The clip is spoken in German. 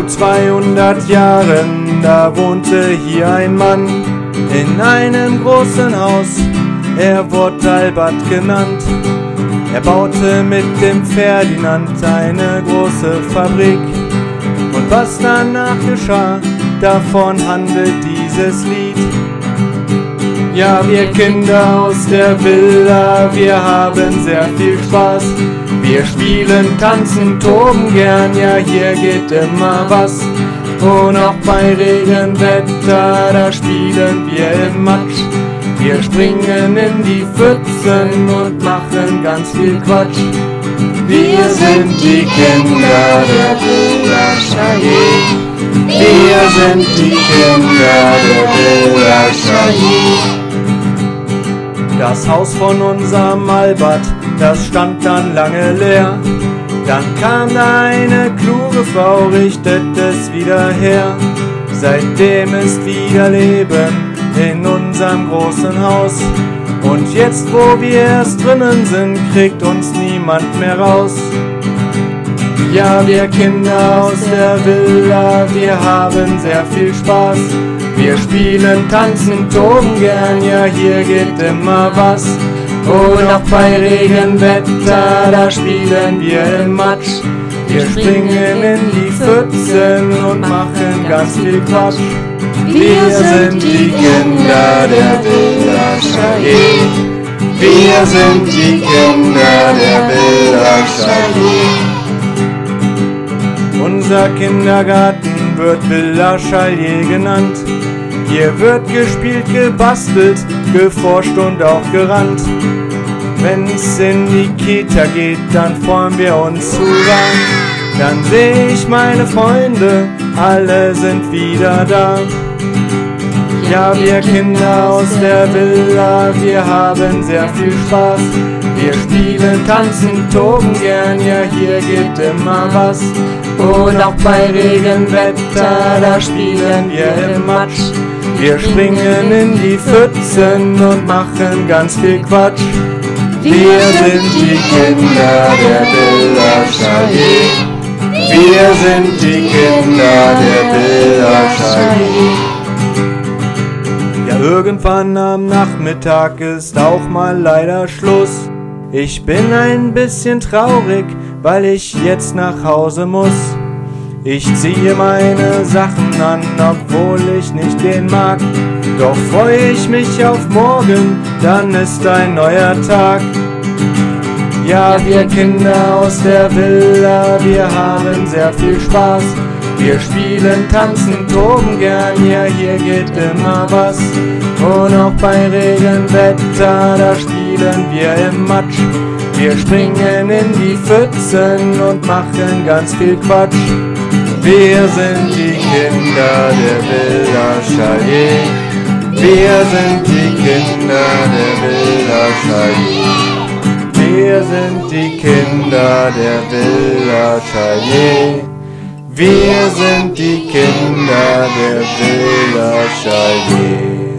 Vor 200 Jahren, da wohnte hier ein Mann in einem großen Haus, er wurde Albert genannt. Er baute mit dem Ferdinand eine große Fabrik. Und was danach geschah, davon handelt dieses Lied. Ja, wir Kinder aus der Villa, wir haben sehr viel Spaß. Wir spielen, tanzen, toben gern, ja hier geht immer was. Und auch bei Regenwetter, da spielen wir im Matsch. Wir springen in die Pfützen und machen ganz viel Quatsch. Wir sind die Kinder der Villa Chaillet. Wir sind die Kinder der Villa Chaillet. Das Haus von unserem Albert, das stand dann lange leer. Dann kam da eine kluge Frau, richtet es wieder her. Seitdem ist wieder Leben in unserem großen Haus. Und jetzt, wo wir erst drinnen sind, kriegt uns niemand mehr raus. Ja, wir Kinder aus der Villa, wir haben sehr viel Spaß. Wir spielen, tanzen, toben gern, ja hier geht immer was. Und auch bei Regenwetter, da spielen wir im Matsch. Wir springen in die Pfützen und machen ganz viel Quatsch. Wir sind die Kinder der Villa Chaillet. Wir sind die Kinder der Villa Chaillet. Unser Kindergarten wird Villa Chaillet genannt. Hier wird gespielt, gebastelt, geforscht und auch gerannt. Wenn's in die Kita geht, dann freuen wir uns zusammen. Dann seh ich meine Freunde, alle sind wieder da. Ja, wir Kinder aus der Villa, wir haben sehr viel Spaß. Wir spielen, tanzen, toben gern, ja hier geht immer was. Und auch bei Regenwetter, da spielen wir im Matsch. Wir springen in die Pfützen und machen ganz viel Quatsch. Wir sind die Kinder der Villa Chaillet. Wir sind die Kinder der Villa Chaillet. Ja, irgendwann am Nachmittag ist auch mal leider Schluss. Ich bin ein bisschen traurig, weil ich jetzt nach Hause muss. Ich ziehe meine Sachen an, obwohl ich nicht gehen mag. Doch freue ich mich auf morgen, dann ist ein neuer Tag. Ja, wir Kinder aus der Villa, wir haben sehr viel Spaß. Wir spielen, tanzen, toben gern, ja hier geht immer was. Und auch bei Regenwetter, da spielen wir im Matsch. Wir springen in die Pfützen und machen ganz viel Quatsch. Wir sind die Kinder der Villa Chaillet. Wir sind die Kinder der Villa Chaillet. Wir sind die Kinder der Villa Chaillet. Wir sind die Kinder der Villa Chaillet.